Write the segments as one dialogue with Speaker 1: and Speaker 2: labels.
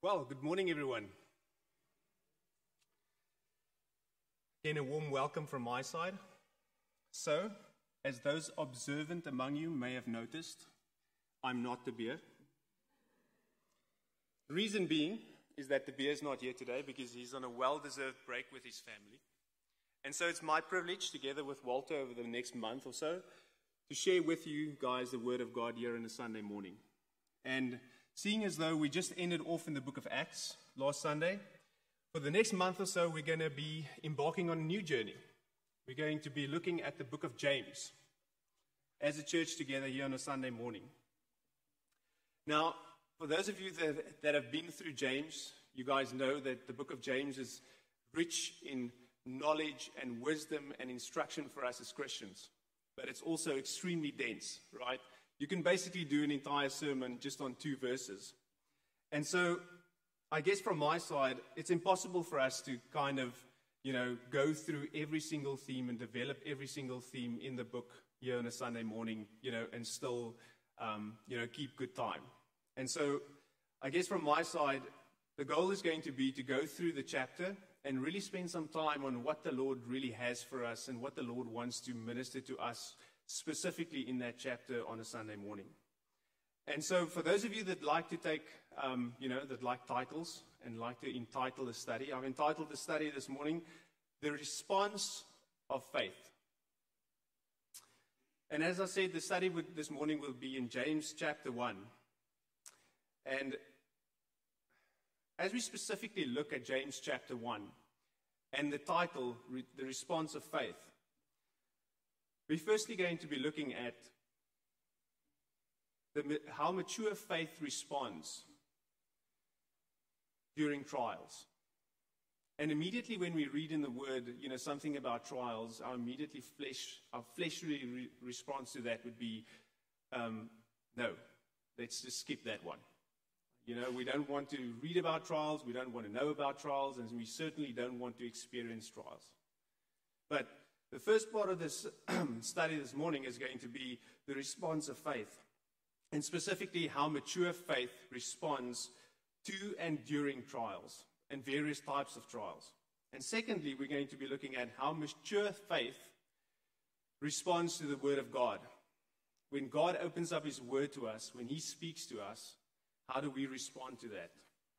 Speaker 1: Well, good morning, everyone. Again, a warm welcome from my side. So, as those observant among you may have noticed, I'm not the beer. The reason being is that the beer is not here today because he's on a well-deserved break with his family. And so it's my privilege, together with Walter over the next month or so, to share with you guys the Word of God here on a Sunday morning. And seeing as though we just ended off in the book of Acts last Sunday, for the next month or so, we're going to be embarking on a new journey. We're going to be looking at the book of James as a church together here on a Sunday morning. Now, for those of you that have been through James, you guys know that the book of James is rich in knowledge and wisdom and instruction for us as Christians. But it's also extremely dense, right? You can basically do an entire sermon just on 2 verses. And so, I guess from my side, it's impossible for us to kind of, go through every single theme and develop every single theme in the book here on a Sunday morning, and still, keep good time. And so, I guess from my side, the goal is going to be to go through the chapter and really spend some time on what the Lord really has for us and what the Lord wants to minister to us specifically in that chapter on a Sunday morning. And so for those of you that like to take, that like titles and like to entitle a study, I've entitled the study this morning, The Response of Faith. And as I said, the study this morning will be in James chapter 1. And as we specifically look at James chapter 1 and the title, The Response of Faith, we're firstly going to be looking at how mature faith responds during trials. And immediately when we read in the Word, something about trials, our fleshly response to that would be, no, let's just skip that one. We don't want to read about trials, we don't want to know about trials, and we certainly don't want to experience trials. But the first part of this study this morning is going to be the response of faith, and specifically how mature faith responds to and during trials and various types of trials. And secondly, we're going to be looking at how mature faith responds to the Word of God. When God opens up His Word to us, when He speaks to us, how do we respond to that?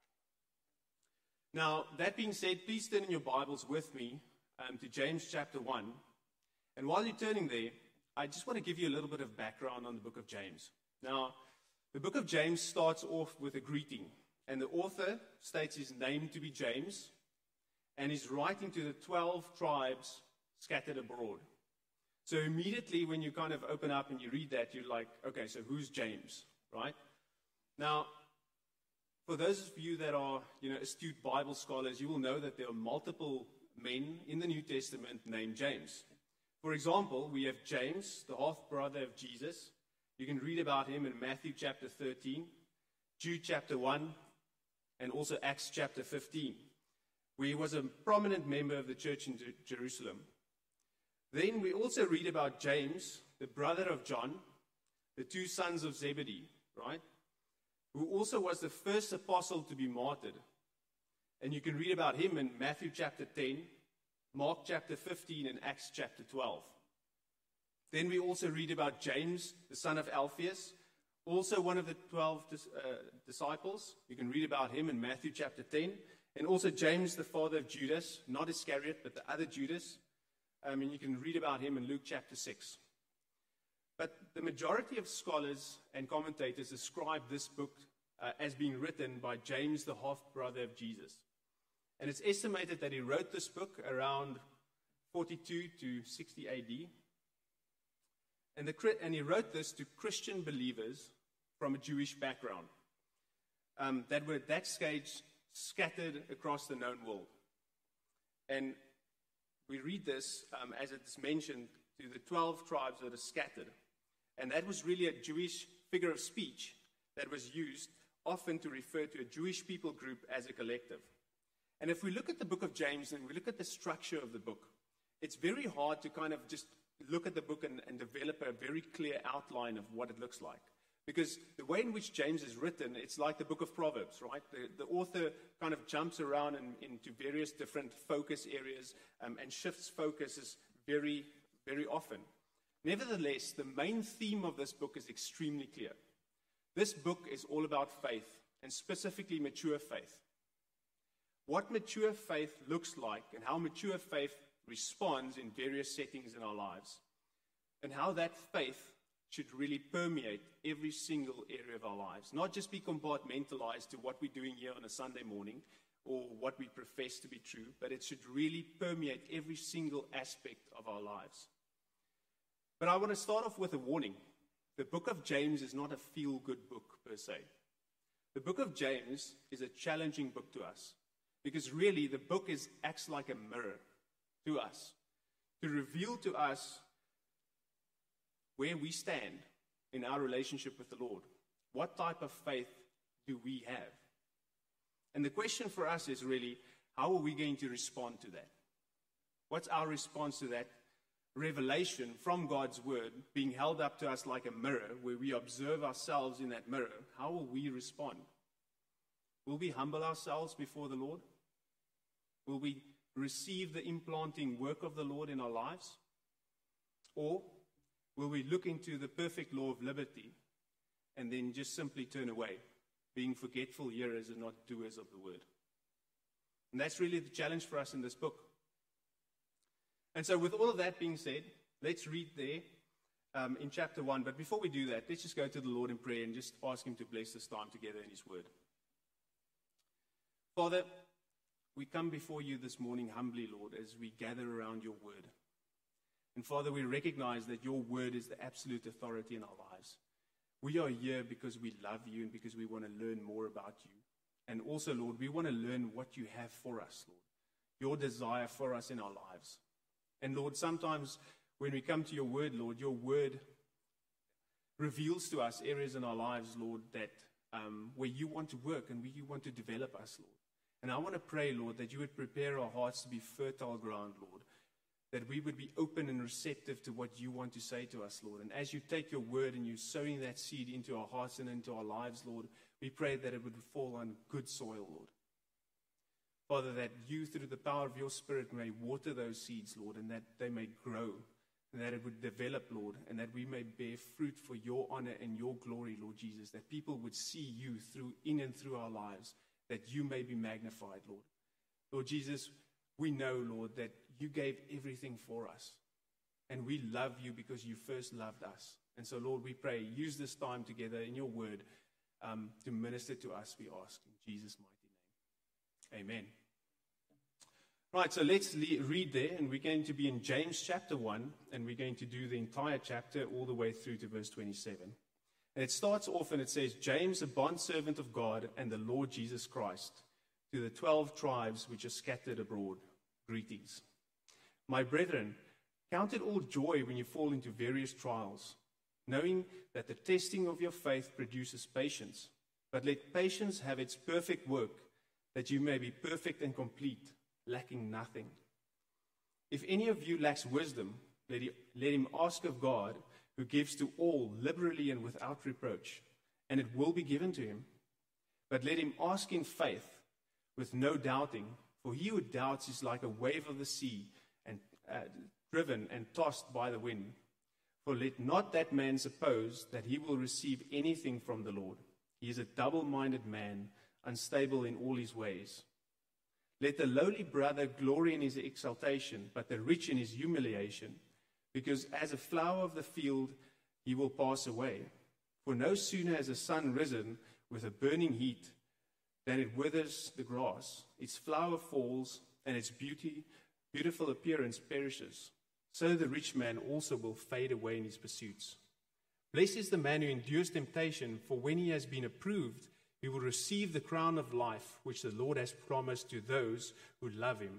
Speaker 1: Now, that being said, please turn in your Bibles with me to James chapter 1. And while you're turning there, I just want to give you a little bit of background on the book of James. Now, the book of James starts off with a greeting. And the author states his name to be James. And he's writing to the 12 tribes scattered abroad. So immediately when you kind of open up and you read that, you're like, okay, so who's James, right? Now, for those of you that are, astute Bible scholars, you will know that there are multiple men in the New Testament named James. For example, we have James, the half-brother of Jesus. You can read about him in Matthew chapter 13, Jude chapter 1, and also Acts chapter 15, where he was a prominent member of the church in Jerusalem. Then we also read about James, the brother of John, the 2 sons of Zebedee, right? Who also was the first apostle to be martyred. And you can read about him in Matthew chapter 10, Mark chapter 15, and Acts chapter 12. Then we also read about James, the son of Alphaeus, also one of the 12 disciples. You can read about him in Matthew chapter 10. And also James, the father of Judas, not Iscariot, but the other Judas. And you can read about him in Luke chapter 6. But the majority of scholars and commentators describe this book as being written by James, the half-brother of Jesus. And it's estimated that he wrote this book around 42 to 60 AD. And he wrote this to Christian believers from a Jewish background that were at that stage scattered across the known world. And we read this, as it's mentioned, to the 12 tribes that are scattered. And that was really a Jewish figure of speech that was used often to refer to a Jewish people group as a collective. And if we look at the book of James and we look at the structure of the book, it's very hard to kind of just look at the book and develop a very clear outline of what it looks like. Because the way in which James is written, it's like the book of Proverbs, right? The author kind of jumps around into various different focus areas and shifts focuses very, very often. Nevertheless, the main theme of this book is extremely clear. This book is all about faith, and specifically mature faith. What mature faith looks like and how mature faith responds in various settings in our lives, and how that faith should really permeate every single area of our lives, not just be compartmentalized to what we're doing here on a Sunday morning or what we profess to be true, but it should really permeate every single aspect of our lives. But I want to start off with a warning. The book of James is not a feel-good book per se. The book of James is a challenging book to us, because really the book acts like a mirror to us, to reveal to us where we stand in our relationship with the Lord. What type of faith do we have? And the question for us is really, how are we going to respond to that? What's our response to that revelation from God's word being held up to us like a mirror, where we observe ourselves in that mirror? How will we respond? Will we humble ourselves before the Lord? Will we receive the implanting work of the Lord in our lives? Or will we look into the perfect law of liberty and then just simply turn away, being forgetful hearers and not doers of the word? And that's really the challenge for us in this book. And so with all of that being said, let's read there in chapter 1. But before we do that, let's just go to the Lord in prayer and just ask him to bless this time together in his word. Father, we come before you this morning humbly, Lord, as we gather around your word. And Father, we recognize that your word is the absolute authority in our lives. We are here because we love you and because we want to learn more about you. And also, Lord, we want to learn what you have for us, Lord. Your desire for us in our lives. And Lord, sometimes when we come to your word, Lord, your word reveals to us areas in our lives, Lord, that where you want to work and where you want to develop us, Lord. And I want to pray, Lord, that you would prepare our hearts to be fertile ground, Lord. That we would be open and receptive to what you want to say to us, Lord. And as you take your word and you're sowing that seed into our hearts and into our lives, Lord, we pray that it would fall on good soil, Lord. Father, that you, through the power of your Spirit, may water those seeds, Lord, and that they may grow, and that it would develop, Lord, and that we may bear fruit for your honor and your glory, Lord Jesus, that people would see you in and through our lives, that you may be magnified, Lord. Lord Jesus, we know, Lord, that you gave everything for us, and we love you because you first loved us. And so, Lord, we pray, use this time together in your word to minister to us, we ask, in Jesus' mighty name. Amen. Right, so let's read there, and we're going to be in James chapter 1, and we're going to do the entire chapter all the way through to verse 27. And it starts off and it says, James, a bondservant of God and the Lord Jesus Christ, to the 12 tribes which are scattered abroad, greetings. My brethren, count it all joy when you fall into various trials, knowing that the testing of your faith produces patience. But let patience have its perfect work, that you may be perfect and complete, lacking nothing. If any of you lacks wisdom, let him ask of God, who gives to all liberally and without reproach, and it will be given to him. But let him ask in faith, with no doubting, for he who doubts is like a wave of the sea, and driven and tossed by the wind. For let not that man suppose that he will receive anything from the Lord. He is a double-minded man, unstable in all his ways. Let the lowly brother glory in his exaltation, but the rich in his humiliation, because as a flower of the field he will pass away. For no sooner has the sun risen with a burning heat than it withers the grass, its flower falls, and its beautiful appearance perishes. So the rich man also will fade away in his pursuits. Blessed is the man who endures temptation, for when he has been approved, he will receive the crown of life which the Lord has promised to those who love him.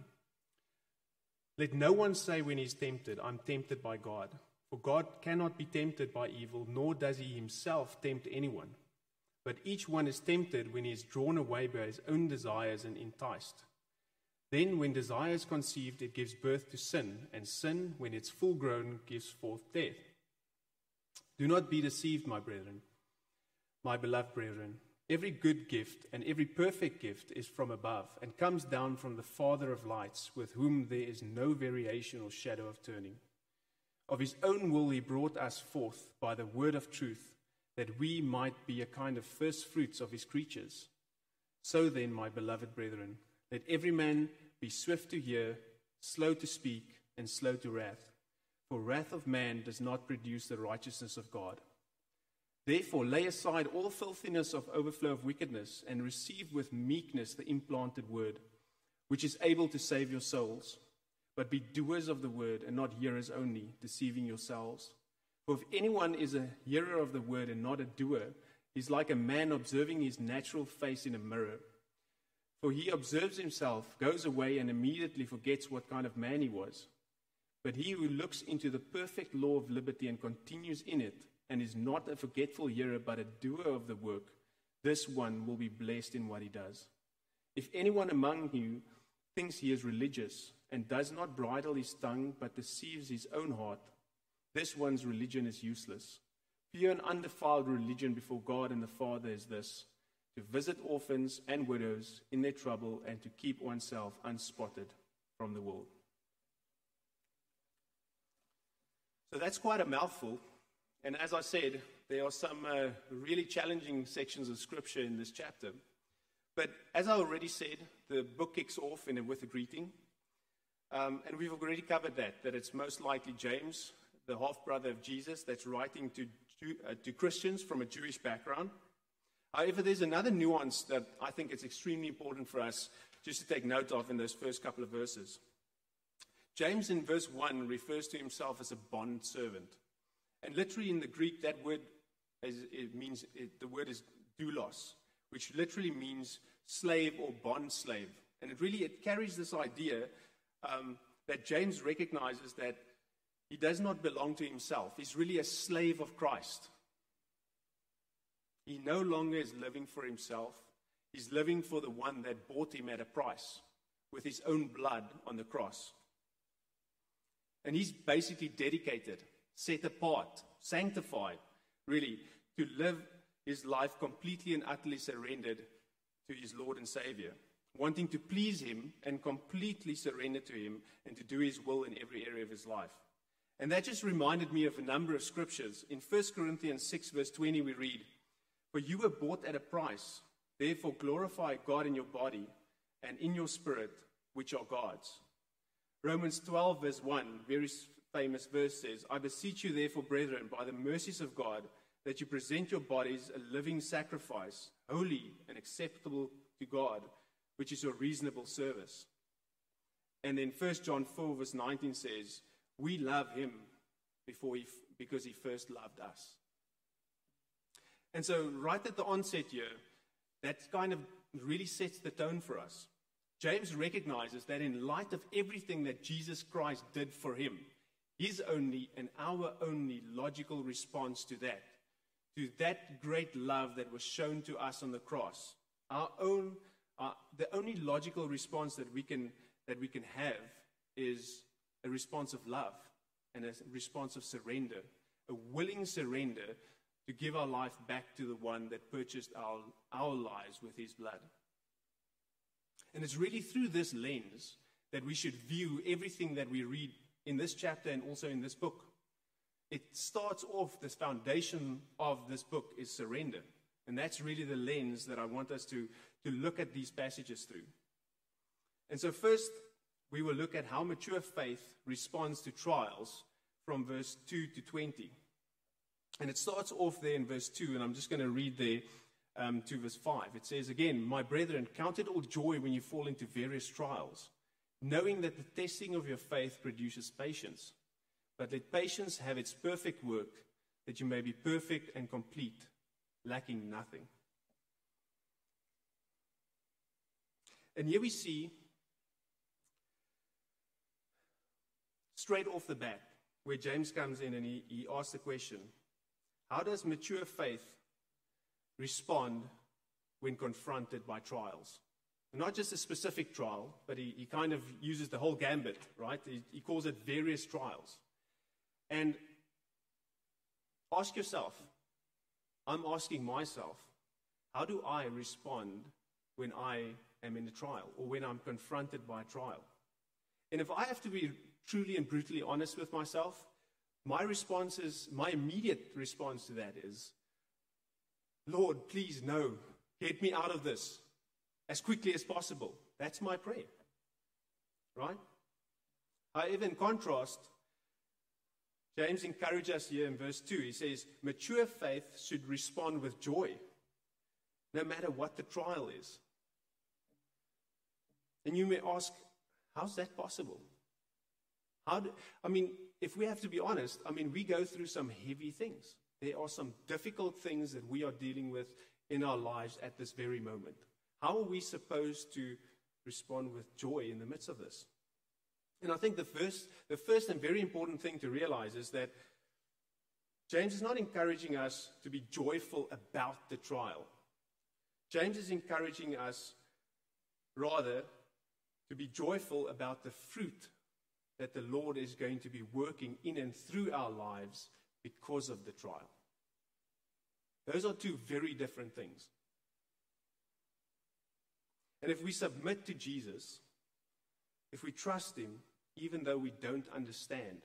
Speaker 1: Let no one say when he is tempted, I'm tempted by God. For God cannot be tempted by evil, nor does he himself tempt anyone. But each one is tempted when he is drawn away by his own desires and enticed. Then when desire is conceived, it gives birth to sin, and sin, when it's full grown, gives forth death. Do not be deceived, my brethren. my beloved brethren, every good gift and every perfect gift is from above and comes down from the Father of lights, with whom there is no variation or shadow of turning. Of his own will he brought us forth by the word of truth, that we might be a kind of first fruits of his creatures. So then, my beloved brethren, let every man be swift to hear, slow to speak, and slow to wrath. For wrath of man does not produce the righteousness of God. Therefore lay aside all filthiness of overflow of wickedness, and receive with meekness the implanted word, which is able to save your souls. But be doers of the word, and not hearers only, deceiving yourselves. For if anyone is a hearer of the word and not a doer, he is like a man observing his natural face in a mirror. For he observes himself, goes away, and immediately forgets what kind of man he was. But he who looks into the perfect law of liberty and continues in it, and is not a forgetful hearer but a doer of the work, this one will be blessed in what he does. If anyone among you thinks he is religious, and does not bridle his tongue, but deceives his own heart, this one's religion is useless. Pure and undefiled religion before God and the Father is this: to visit orphans and widows in their trouble, and to keep oneself unspotted from the world. So that's quite a mouthful. And as I said, there are some really challenging sections of Scripture in this chapter. But as I already said, the book kicks off with a greeting. And we've already covered that it's most likely James, the half-brother of Jesus, that's writing to Christians from a Jewish background. However, there's another nuance that I think is extremely important for us just to take note of in those first couple of verses. James in verse 1 refers to himself as a bond servant. And literally in the Greek, that word the word is doulos, which literally means slave or bond slave. And it carries this idea that James recognizes that he does not belong to himself. He's really a slave of Christ. He no longer is living for himself. He's living for the one that bought him at a price with his own blood on the cross. And he's basically dedicated, set apart, sanctified, really, to live his life completely and utterly surrendered to his Lord and Savior, wanting to please him and completely surrender to him and to do his will in every area of his life. And that just reminded me of a number of scriptures. In 1 Corinthians 6, verse 20, we read, "For you were bought at a price, therefore glorify God in your body and in your spirit, which are God's." Romans 12, verse 1, very famous verse says, "I beseech you therefore, brethren, by the mercies of God, that you present your bodies a living sacrifice, holy and acceptable to God, which is your reasonable service." And then 1 John 4, verse 19 says, "We love him because he first loved us." And so right at the onset here, that kind of really sets the tone for us. James recognizes that in light of everything that Jesus Christ did for him, his only and our only logical response to that great love that was shown to us on the cross, the only logical response that we can have is a response of love and a response of surrender, a willing surrender to give our life back to the one that purchased our lives with his blood. And it's really through this lens that we should view everything that we read in this chapter and also in this book. It starts off, this foundation of this book is surrender. And that's really the lens that I want us to look at these passages through. And so first, we will look at how mature faith responds to trials from verse 2 to 20. And it starts off there in verse 2, and I'm just going to read there to verse 5. It says again, "My brethren, count it all joy when you fall into various trials, knowing that the testing of your faith produces patience. But let patience have its perfect work, that you may be perfect and complete, lacking nothing." And here we see, straight off the bat, where James comes in and he asks the question, how does mature faith respond when confronted by trials? Not just a specific trial, but he kind of uses the whole gambit, right? He calls it various trials. And ask yourself, I'm asking myself, how do I respond when I am in a trial or when I'm confronted by a trial? And if I have to be truly and brutally honest with myself, my immediate response to that is, Lord, please, no, get me out of this as quickly as possible. That's my prayer, right? However, in contrast, James encourages us here in verse 2. He says, mature faith should respond with joy, no matter what the trial is. And you may ask, how's that possible? If we have to be honest, we go through some heavy things. There are some difficult things that we are dealing with in our lives at this very moment. How are we supposed to respond with joy in the midst of this? And I think the first and very important thing to realize is that James is not encouraging us to be joyful about the trial. James is encouraging us, rather, to be joyful about the fruit that the Lord is going to be working in and through our lives because of the trial. Those are two very different things. And if we submit to Jesus, if we trust Him, even though we don't understand,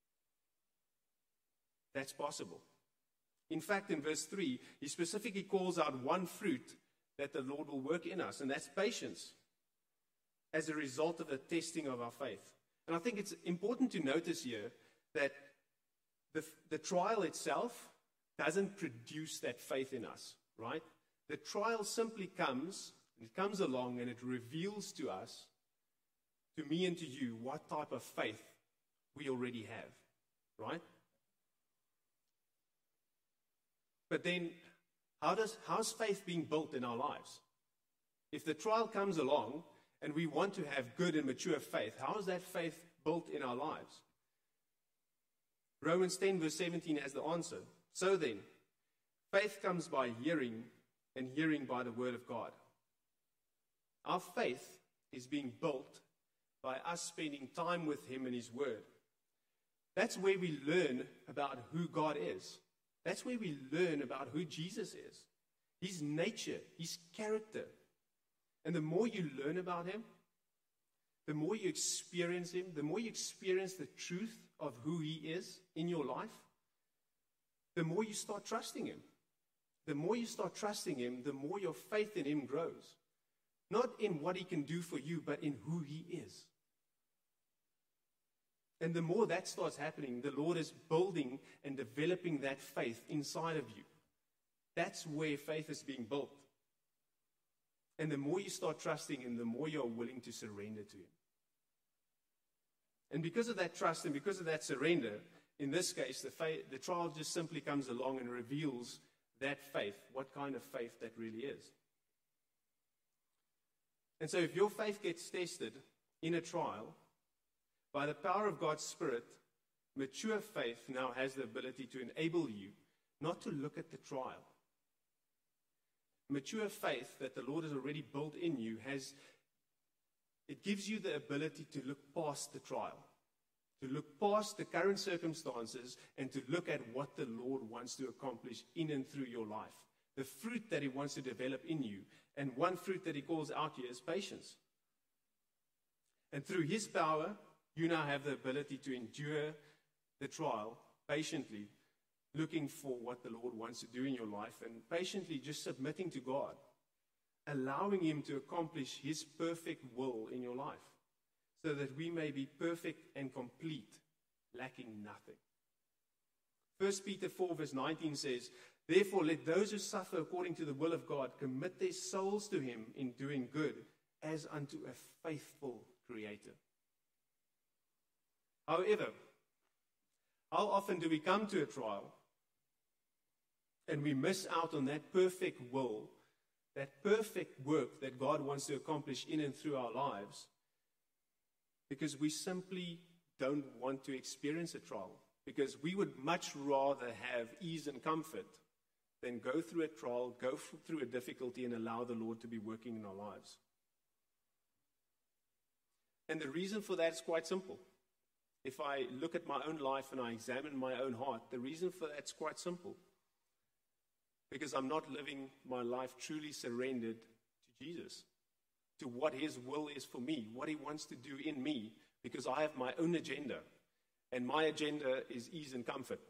Speaker 1: that's possible. In fact, in verse 3, he specifically calls out one fruit that the Lord will work in us, and that's patience, as a result of the testing of our faith. And I think it's important to notice here that the trial itself doesn't produce that faith in us, right? The trial simply comes along, and it reveals to us, to me and to you, what type of faith we already have, right? But then, how's faith being built in our lives? If the trial comes along, and we want to have good and mature faith, how is that faith built in our lives? Romans 10 verse 17 has the answer. So then, faith comes by hearing, and hearing by the word of God. Our faith is being built by us spending time with Him and His word. That's where we learn about who God is. That's where we learn about who Jesus is. His nature, His character. And the more you learn about Him, the more you experience Him, the more you experience the truth of who He is in your life, the more you start trusting Him. The more you start trusting Him, the more your faith in Him grows. Not in what He can do for you, but in who He is. And the more that starts happening, the Lord is building and developing that faith inside of you. That's where faith is being built. And the more you start trusting Him, the more you're willing to surrender to Him. And because of that trust and because of that surrender, in this case, the trial just simply comes along and reveals that faith, what kind of faith that really is. And so if your faith gets tested in a trial, by the power of God's Spirit, mature faith now has the ability to enable you not to look at the trial. Mature faith that the Lord has already built in you it gives you the ability to look past the trial, to look past the current circumstances, and to look at what the Lord wants to accomplish in and through your life. The fruit that He wants to develop in you. And one fruit that He calls out here is patience. And through His power, you now have the ability to endure the trial patiently, looking for what the Lord wants to do in your life, and patiently just submitting to God, allowing Him to accomplish His perfect will in your life, so that we may be perfect and complete, lacking nothing. 1 Peter 4 verse 19 says, therefore let those who suffer according to the will of God commit their souls to Him in doing good, as unto a faithful Creator. However, how often do we come to a trial and we miss out on that perfect will, that perfect work that God wants to accomplish in and through our lives, because we simply don't want to experience a trial, because we would much rather have ease and comfort than go through a trial, go through a difficulty, and allow the Lord to be working in our lives. And the reason for that is quite simple. If I look at my own life and I examine my own heart, the reason for that's quite simple. because I'm not living my life truly surrendered to Jesus, to what His will is for me, what He wants to do in me, because I have my own agenda, and my agenda is ease and comfort.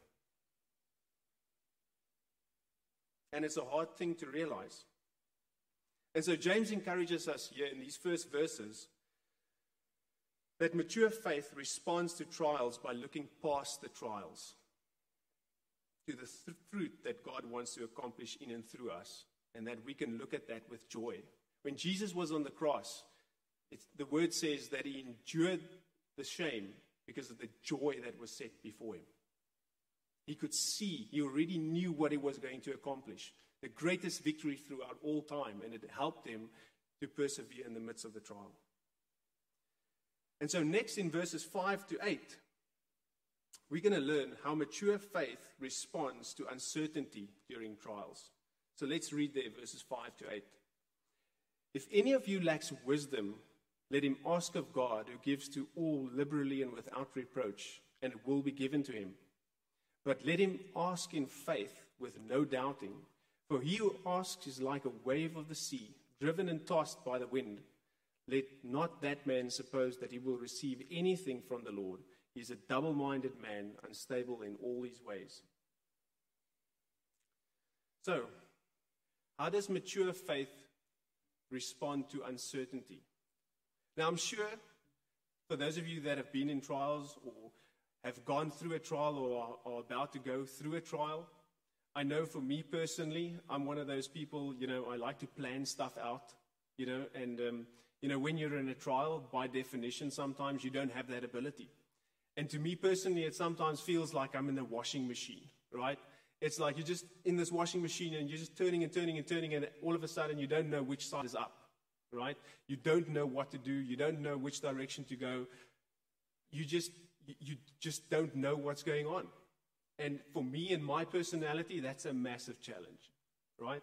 Speaker 1: And it's a hard thing to realize. And so James encourages us here in these first verses that mature faith responds to trials by looking past the trials to the fruit that God wants to accomplish in and through us, and that we can look at that with joy. When Jesus was on the cross, the word says that He endured the shame because of the joy that was set before Him. He could see, He already knew what He was going to accomplish, the greatest victory throughout all time, and it helped Him to persevere in the midst of the trial. And so next in verses 5 to 8, we're going to learn how mature faith responds to uncertainty during trials. So let's read there verses 5 to 8. If any of you lacks wisdom, let him ask of God, who gives to all liberally and without reproach, and it will be given to him. But let him ask in faith with no doubting. For he who asks is like a wave of the sea, driven and tossed by the wind. Let not that man suppose that he will receive anything from the Lord. He is a double-minded man, unstable in all his ways. So, how does mature faith respond to uncertainty? Now, I'm sure for those of you that have been in trials or have gone through a trial or are about to go through a trial, I know for me personally, I'm one of those people, I like to plan stuff out, and when you're in a trial, by definition, sometimes you don't have that ability. And to me personally, it sometimes feels like I'm in a washing machine, right? It's like you're just in this washing machine and you're just turning and turning and turning, and all of a sudden you don't know which side is up, right? You don't know what to do. You don't know which direction to go. You just don't know what's going on. And for me and my personality, that's a massive challenge, right?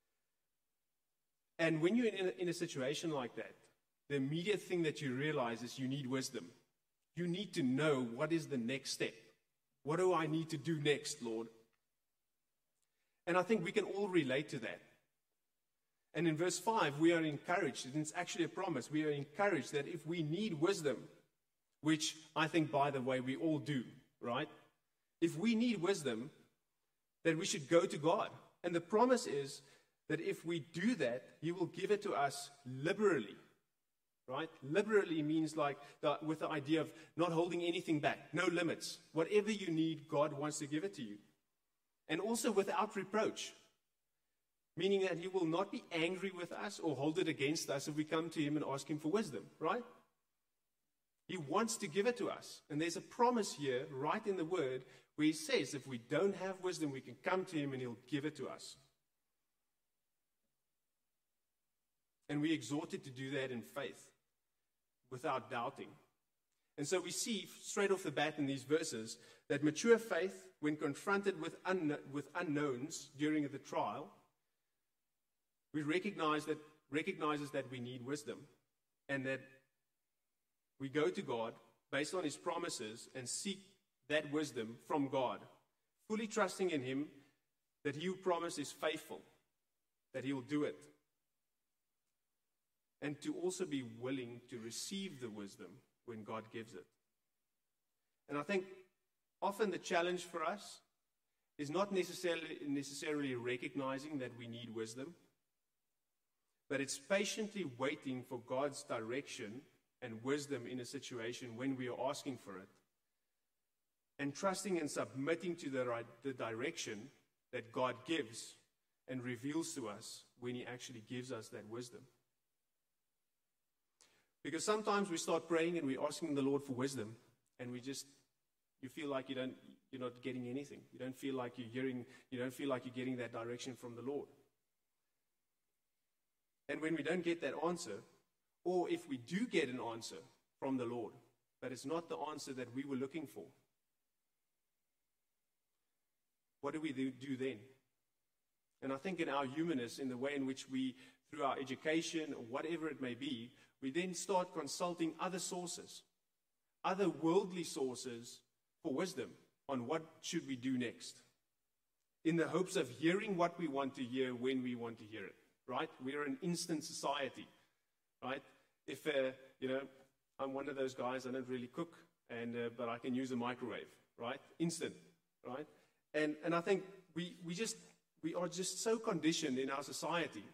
Speaker 1: And when you're in a situation like that, the immediate thing that you realize is you need wisdom. You need to know what is the next step. What do I need to do next, Lord? And I think we can all relate to that. And in verse 5, we are encouraged, and it's actually a promise, we are encouraged that if we need wisdom, which I think, by the way, we all do, right? If we need wisdom, then we should go to God. And the promise is that if we do that, He will give it to us liberally, right? Liberally means with the idea of not holding anything back, no limits. Whatever you need, God wants to give it to you. And also without reproach, meaning that He will not be angry with us or hold it against us if we come to Him and ask Him for wisdom, right? He wants to give it to us. And there's a promise here, right in the Word, where He says if we don't have wisdom, we can come to Him and He'll give it to us. And we exhorted to do that in faith, without doubting. And so we see straight off the bat in these verses that mature faith, when confronted with unknowns during the trial, recognizes that we need wisdom, and that we go to God based on His promises and seek that wisdom from God, fully trusting in Him that He who promised is faithful, that He will do it. And to also be willing to receive the wisdom when God gives it. And I think often the challenge for us is not necessarily recognizing that we need wisdom, but it's patiently waiting for God's direction and wisdom in a situation when we are asking for it, and trusting and submitting to the direction that God gives and reveals to us when He actually gives us that wisdom. Because sometimes we start praying and we're asking the Lord for wisdom, and you feel like you're not getting anything. You don't feel like you're getting that direction from the Lord. And when we don't get that answer, or if we do get an answer from the Lord, but it's not the answer that we were looking for, what do we do then? And I think in our humanness, in the way in which we, through our education or whatever it may be, we then start consulting other sources, other worldly sources for wisdom on what should we do next. in the hopes of hearing what we want to hear when we want to hear it, right? We're an instant society, right? If, I'm one of those guys, I don't really cook, but I can use a microwave, right? Instant, right? And I think we are just so conditioned in our society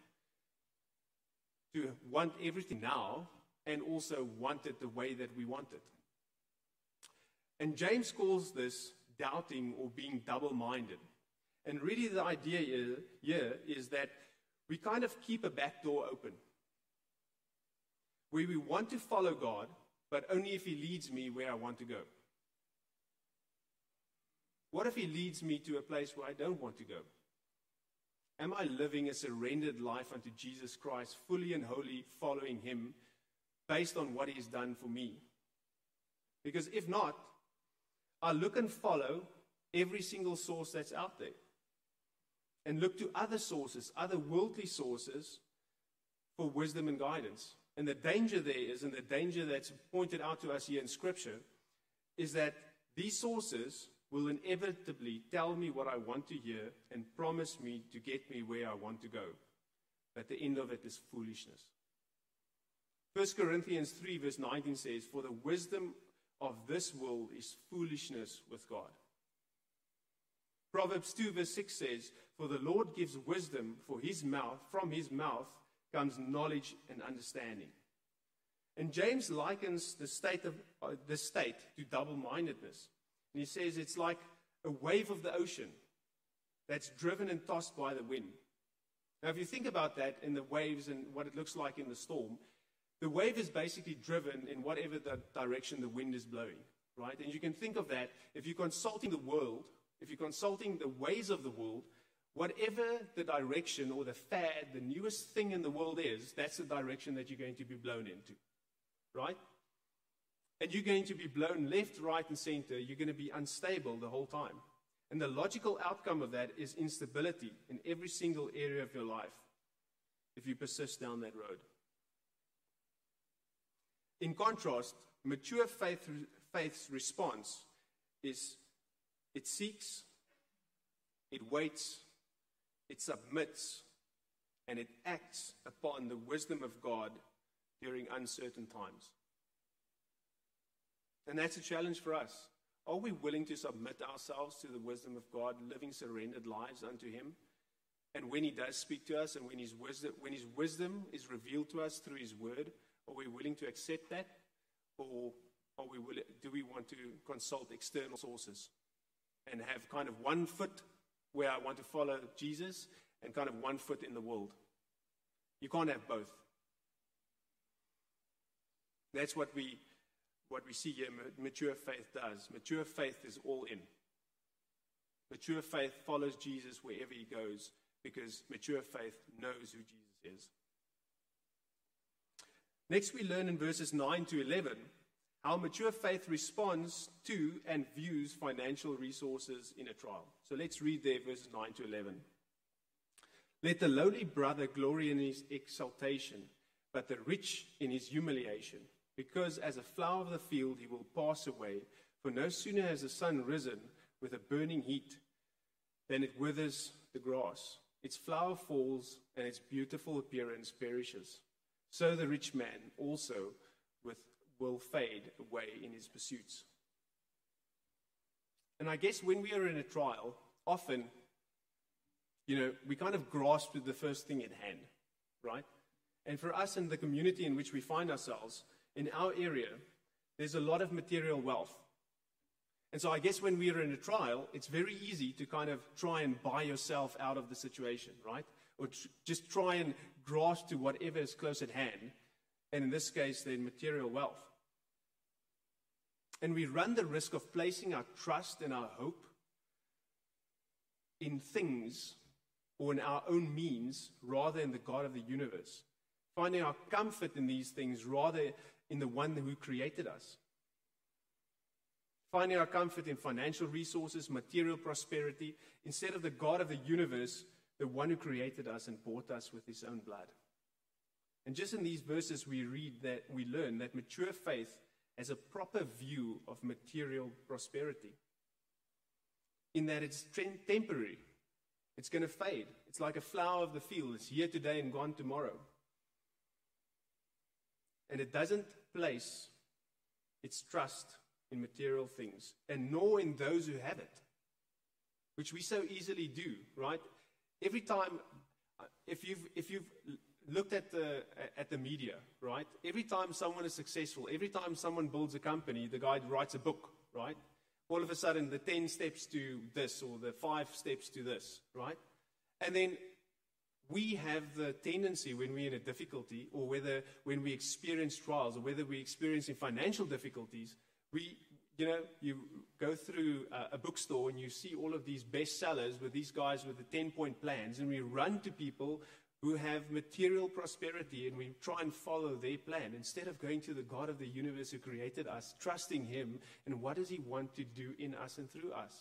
Speaker 1: to want everything now and also want it the way that we want it. And James calls this doubting or being double-minded. And really the idea here is that we kind of keep a back door open, where we want to follow God, but only if He leads me where I want to go. What if He leads me to a place where I don't want to go? Am I living a surrendered life unto Jesus Christ, fully and wholly following Him, based on what He's done for me? Because if not, I look and follow every single source that's out there, and look to other sources, other worldly sources, for wisdom and guidance. And the danger there is, and the danger that's pointed out to us here in Scripture, is that these sources will inevitably tell me what I want to hear and promise me to get me where I want to go. But the end of it is foolishness. 1 Corinthians 3 verse 19 says, "For the wisdom of this world is foolishness with God." Proverbs 2 verse 6 says, "For the Lord gives wisdom, from His mouth comes knowledge and understanding." And James likens the state to double-mindedness. And he says it's like a wave of the ocean that's driven and tossed by the wind. Now, if you think about that in the waves and what it looks like in the storm, the wave is basically driven in whatever the direction the wind is blowing, right? And you can think of that, if you're consulting the world, if you're consulting the ways of the world, whatever the direction or the fad, the newest thing in the world is, that's the direction that you're going to be blown into, right? And you're going to be blown left, right, and center. You're going to be unstable the whole time. And the logical outcome of that is instability in every single area of your life if you persist down that road. In contrast, mature faith's response is it seeks, it waits, it submits, and it acts upon the wisdom of God during uncertain times. And that's a challenge for us. Are we willing to submit ourselves to the wisdom of God, living surrendered lives unto Him? And when He does speak to us and when His wisdom is revealed to us through His word, are we willing to accept that? Or do we want to consult external sources and have kind of one foot where I want to follow Jesus and kind of one foot in the world? You can't have both. That's what we see here mature faith does. Mature faith is all in. Mature faith follows Jesus wherever He goes because mature faith knows who Jesus is. Next, we learn in verses 9 to 11 how mature faith responds to and views financial resources in a trial. So let's read there verses 9 to 11. "Let the lowly brother glory in his exaltation, but the rich in his humiliation. Because as a flower of the field he will pass away. For no sooner has the sun risen with a burning heat than it withers the grass. Its flower falls and its beautiful appearance perishes. So the rich man also will fade away in his pursuits." And I guess when we are in a trial, often, we kind of grasp at the first thing at hand, right? And for us in the community in which we find ourselves, in our area, there's a lot of material wealth. And so I guess when we are in a trial, it's very easy to kind of try and buy yourself out of the situation, right? Or just try and grasp to whatever is close at hand. And in this case, then material wealth. And we run the risk of placing our trust and our hope in things or in our own means rather than the God of the universe. Finding our comfort in these things rather in the one who created us. Finding our comfort in financial resources, material prosperity, instead of the God of the universe, the one who created us and bought us with His own blood. And just in these verses we learn that mature faith has a proper view of material prosperity. In that it's temporary. It's going to fade. It's like a flower of the field. It's here today and gone tomorrow. And it doesn't place its trust in material things, and nor in those who have it, which we so easily do, right? Every time, if you've looked at the media, right? Every time someone is successful, every time someone builds a company, the guy writes a book, right? All of a sudden, the 10 steps to this, or the 5 steps to this, right? And then we have the tendency when we're in a difficulty, or when we experience trials, or whether we're experiencing financial difficulties, you go through a bookstore and you see all of these bestsellers with these guys with the 10-point plans, and we run to people who have material prosperity, and we try and follow their plan instead of going to the God of the universe who created us, trusting Him, and what does He want to do in us and through us.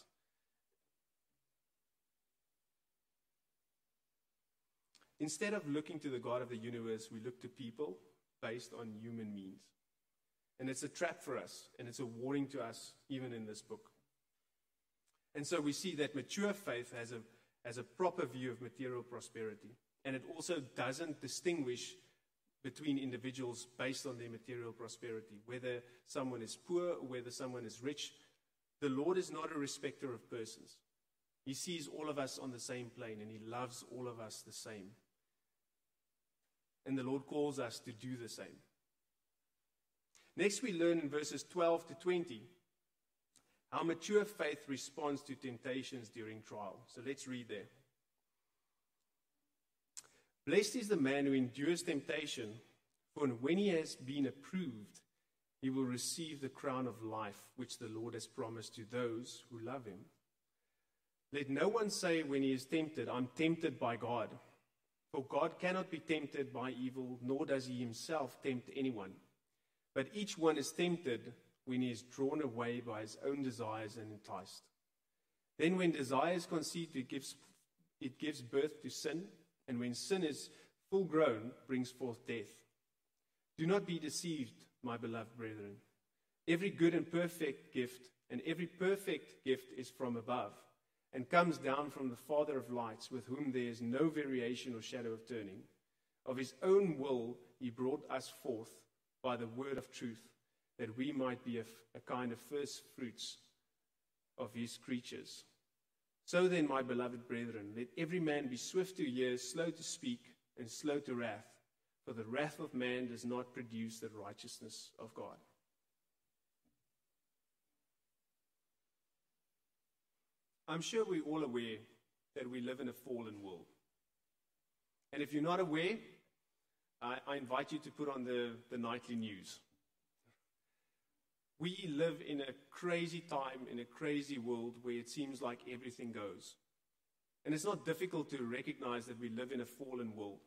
Speaker 1: Instead of looking to the God of the universe, we look to people based on human means. And it's a trap for us, and it's a warning to us, even in this book. And so we see that mature faith has a proper view of material prosperity. And it also doesn't distinguish between individuals based on their material prosperity, whether someone is poor or whether someone is rich. The Lord is not a respecter of persons. He sees all of us on the same plane, and He loves all of us the same. And the Lord calls us to do the same. Next, we learn in verses 12 to 20 how mature faith responds to temptations during trial. So let's read there. Blessed is the man who endures temptation, for when he has been approved, he will receive the crown of life which the Lord has promised to those who love Him. Let no one say when he is tempted, I'm tempted by God. For God cannot be tempted by evil, nor does He Himself tempt anyone. But each one is tempted when he is drawn away by his own desires and enticed. Then when desire is conceived, it gives birth to sin. And when sin is full grown, brings forth death. Do not be deceived, my beloved brethren. Every good and perfect gift, and every perfect gift is from above, and comes down from the Father of lights, with whom there is no variation or shadow of turning. Of His own will He brought us forth by the word of truth, that we might be a kind of first fruits of His creatures. So then, my beloved brethren, let every man be swift to hear, slow to speak, and slow to wrath, for the wrath of man does not produce the righteousness of God. I'm sure we're all aware that we live in a fallen world. And if you're not aware, I invite you to put on the nightly news. We live in a crazy time, in a crazy world where it seems like everything goes. And it's not difficult to recognize that we live in a fallen world.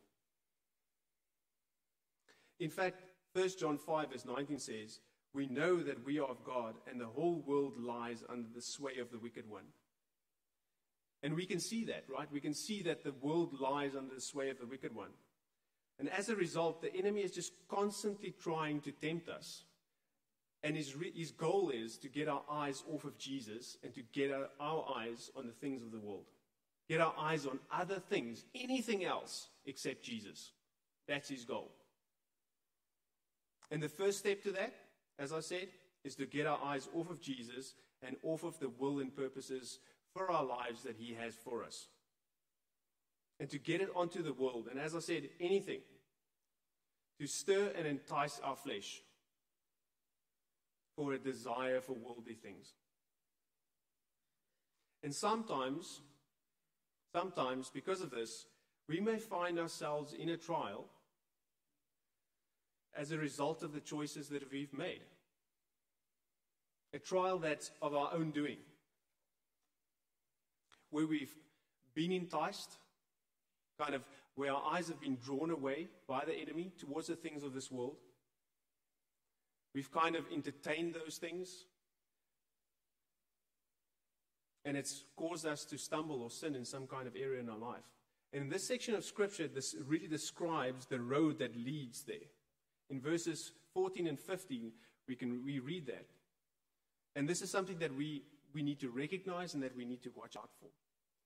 Speaker 1: In fact, 1 John 5 verse 19 says, we know that we are of God, and the whole world lies under the sway of the wicked one. And we can see that, right? We can see that the world lies under the sway of the wicked one. And as a result, the enemy is just constantly trying to tempt us. And his goal is to get our eyes off of Jesus and to get our eyes on the things of the world. Get our eyes on other things, anything else except Jesus. That's his goal. And the first step to that, as I said, is to get our eyes off of Jesus and off of the will and purposes for our lives that He has for us. And to get it onto the world. And as I said, anything to stir and entice our flesh for a desire for worldly things. And sometimes, because of this, we may find ourselves in a trial as a result of the choices that we've made. A trial that's of our own doing, where we've been enticed, kind of where our eyes have been drawn away by the enemy towards the things of this world. We've kind of entertained those things, and it's caused us to stumble or sin in some kind of area in our life. And in this section of Scripture, this really describes the road that leads there. In verses 14 and 15, we read that. And this is something that we need to recognize and that we need to watch out for.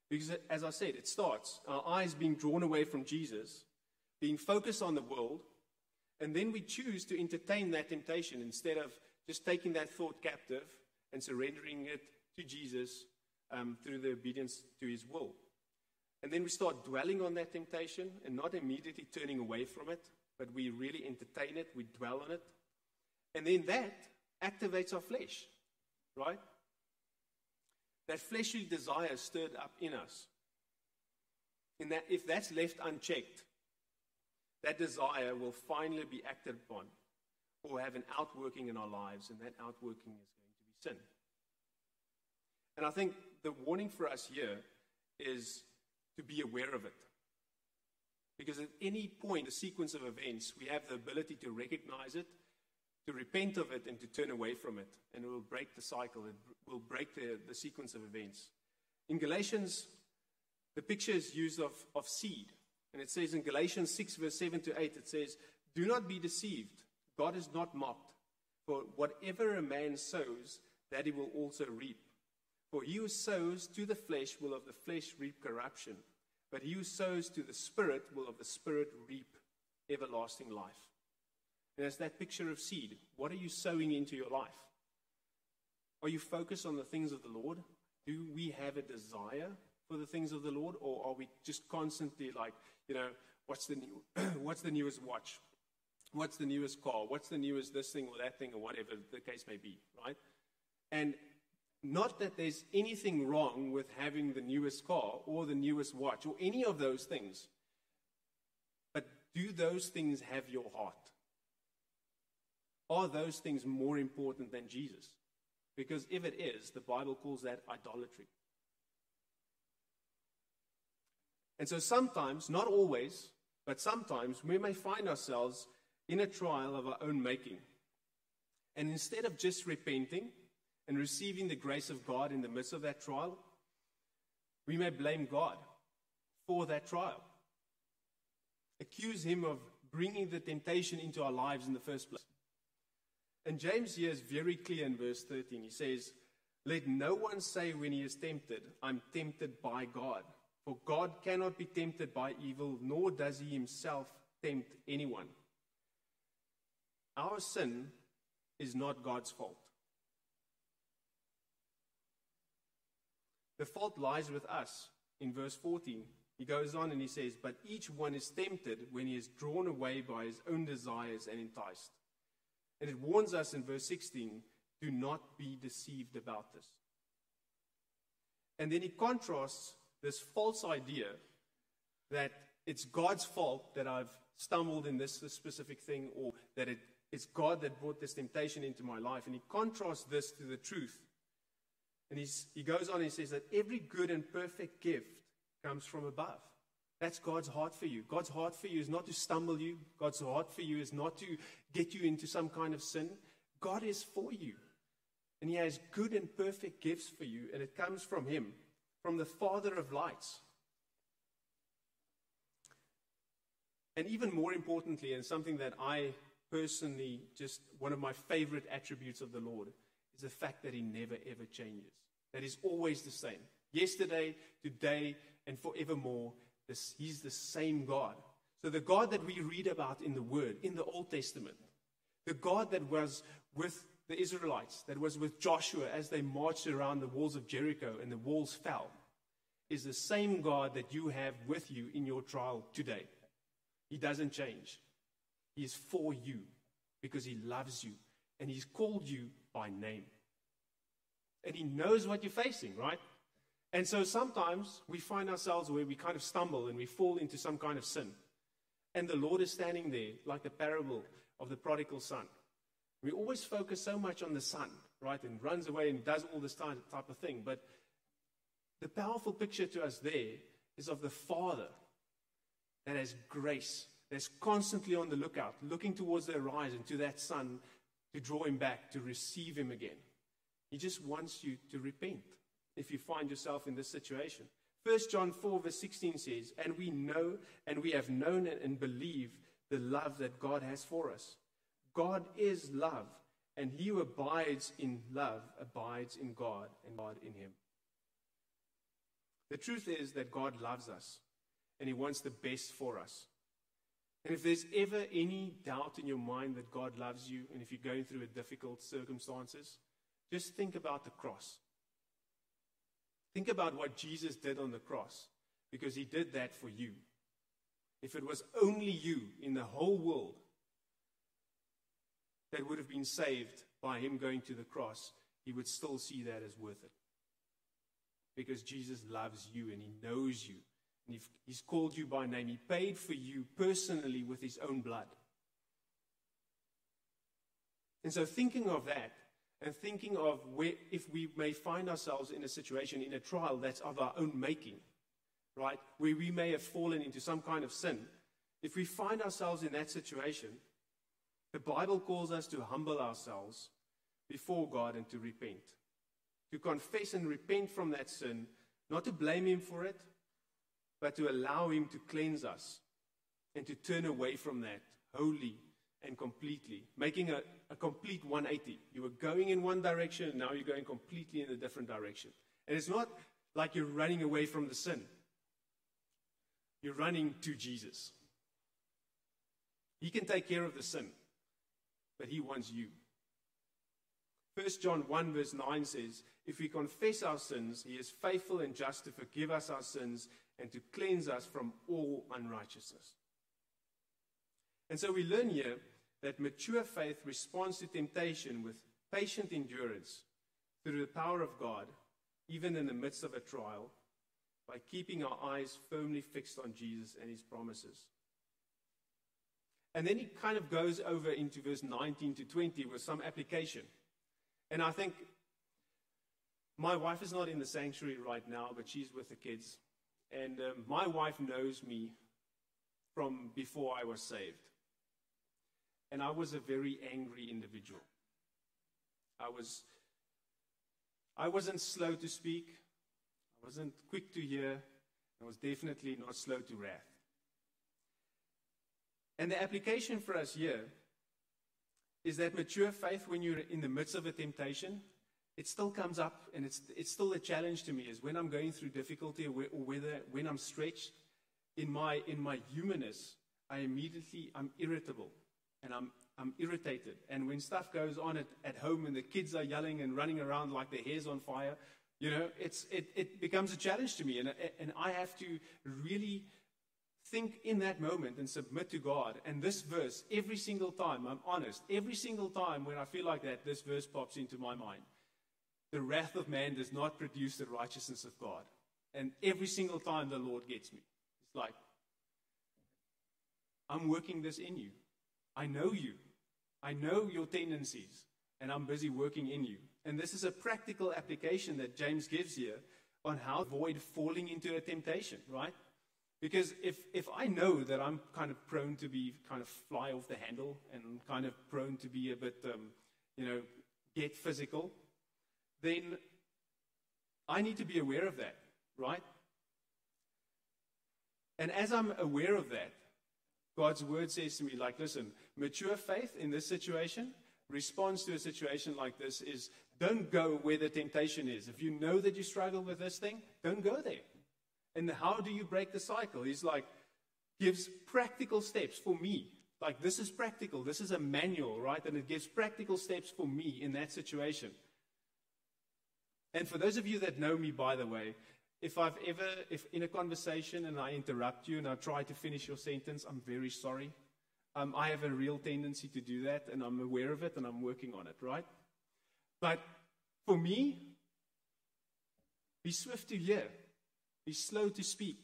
Speaker 1: Because, as I said, it starts our eyes being drawn away from Jesus, being focused on the world, and then we choose to entertain that temptation instead of just taking that thought captive and surrendering it to Jesus through the obedience to his will. And then we start dwelling on that temptation and not immediately turning away from it, but we really entertain it, we dwell on it. And then that activates our flesh, right? That fleshly desire is stirred up in us. And that if that's left unchecked, that desire will finally be acted upon or have an outworking in our lives, and that outworking is going to be sin. And I think the warning for us here is to be aware of it. Because at any point in the sequence of events, we have the ability to recognize it, to repent of it, and to turn away from it. And it will break the cycle. It will break the sequence of events. In Galatians, the picture is used of seed. And it says in Galatians 6, verse 7 to 8, it says, "Do not be deceived. God is not mocked. For whatever a man sows, that he will also reap. For he who sows to the flesh will of the flesh reap corruption. But he who sows to the Spirit will of the Spirit reap everlasting life." And it's that picture of seed. What are you sowing into your life? Are you focused on the things of the Lord? Do we have a desire for the things of the Lord? Or are we just constantly like, what's the newest watch? What's the newest car? What's the newest this thing or that thing or whatever the case may be, right? And not that there's anything wrong with having the newest car or the newest watch or any of those things. But do those things have your heart? Are those things more important than Jesus? Because if it is, the Bible calls that idolatry. And so sometimes, not always, but sometimes we may find ourselves in a trial of our own making. And instead of just repenting and receiving the grace of God in the midst of that trial, we may blame God for that trial. Accuse him of bringing the temptation into our lives in the first place. And James here is very clear in verse 13. He says, "Let no one say when he is tempted, 'I'm tempted by God.' For God cannot be tempted by evil, nor does he himself tempt anyone." Our sin is not God's fault. The fault lies with us. In verse 14, he goes on and he says, "But each one is tempted when he is drawn away by his own desires and enticed." And it warns us in verse 16, do not be deceived about this. And then he contrasts this false idea that it's God's fault that I've stumbled in this specific thing, or that it's God that brought this temptation into my life. And he contrasts this to the truth. And he goes on and he says that every good and perfect gift comes from above. That's God's heart for you. God's heart for you is not to stumble you. God's heart for you is not to get you into some kind of sin. God is for you. And he has good and perfect gifts for you. And it comes from him, from the Father of lights. And even more importantly, and something that I personally, just one of my favorite attributes of the Lord, is the fact that he never ever changes. That he's always the same. Yesterday, today, and forevermore. He's the same God. So the God that we read about in the Word, in the Old Testament, the God that was with the Israelites, that was with Joshua as they marched around the walls of Jericho and the walls fell, is the same God that you have with you in your trial today. He doesn't change. He is for you because he loves you and he's called you by name. And he knows what you're facing, right? And so sometimes we find ourselves where we kind of stumble and we fall into some kind of sin. And the Lord is standing there like the parable of the prodigal son. We always focus so much on the son, right? And runs away and does all this type of thing. But the powerful picture to us there is of the Father that has grace, that's constantly on the lookout, looking towards the horizon to that son to draw him back, to receive him again. He just wants you to repent if you find yourself in this situation. 1 John 4 verse 16 says, "And we know and we have known and believe the love that God has for us. God is love, and he who abides in love abides in God and God in him." The truth is that God loves us, and He wants the best for us. And if there's ever any doubt in your mind that God loves you, and if you're going through a difficult circumstances, just think about the cross. Think about what Jesus did on the cross, because He did that for you. If it was only you in the whole world that would have been saved by Him going to the cross, He would still see that as worth it. Because Jesus loves you and He knows you. And He's called you by name. He paid for you personally with His own blood. And so thinking of that, and thinking of where, if we may find ourselves in a situation, in a trial that's of our own making, right, where we may have fallen into some kind of sin, if we find ourselves in that situation, the Bible calls us to humble ourselves before God and to repent. To confess and repent from that sin, not to blame Him for it, but to allow Him to cleanse us and to turn away from that wholly and completely, making a complete 180. You were going in one direction, and now you're going completely in a different direction. And it's not like you're running away from the sin. You're running to Jesus. He can take care of the sin, but He wants you. 1 John 1 verse 9 says, if we confess our sins, He is faithful and just to forgive us our sins and to cleanse us from all unrighteousness. And so we learn here that mature faith responds to temptation with patient endurance through the power of God, even in the midst of a trial, by keeping our eyes firmly fixed on Jesus and His promises. And then he kind of goes over into verse 19 to 20 with some application. And I think my wife is not in the sanctuary right now, but she's with the kids. And my wife knows me from before I was saved. And I was a very angry individual. I wasn't slow to speak. I wasn't quick to hear. I was definitely not slow to wrath. And the application for us here is that mature faith, when you're in the midst of a temptation, it still comes up, and it's still a challenge to me, is when I'm going through difficulty or when I'm stretched in my humanness, I'm irritable, and I'm irritated. And when stuff goes on at home and the kids are yelling and running around like their hair's on fire, it becomes a challenge to me, and I have to really think in that moment and submit to God. And this verse, every single time, I'm honest, every single time when I feel like that, this verse pops into my mind. The wrath of man does not produce the righteousness of God. And every single time the Lord gets me. It's like, I'm working this in you. I know you. I know your tendencies. And I'm busy working in you. And this is a practical application that James gives here on how to avoid falling into a temptation, right? Because if I know that I'm kind of prone to be kind of fly off the handle and kind of prone to be a bit, get physical, then I need to be aware of that, right? And as I'm aware of that, God's word says to me, like, listen, mature faith in this situation, response to a situation like this is, don't go where the temptation is. If you know that you struggle with this thing, don't go there. And how do you break the cycle? He's like, gives practical steps for me. Like, this is practical. This is a manual, right? And it gives practical steps for me in that situation. And for those of you that know me, by the way, if in a conversation and I interrupt you and I try to finish your sentence, I'm very sorry. I have a real tendency to do that, and I'm aware of it, and I'm working on it, right? But for me, be swift to hear. Be slow to speak.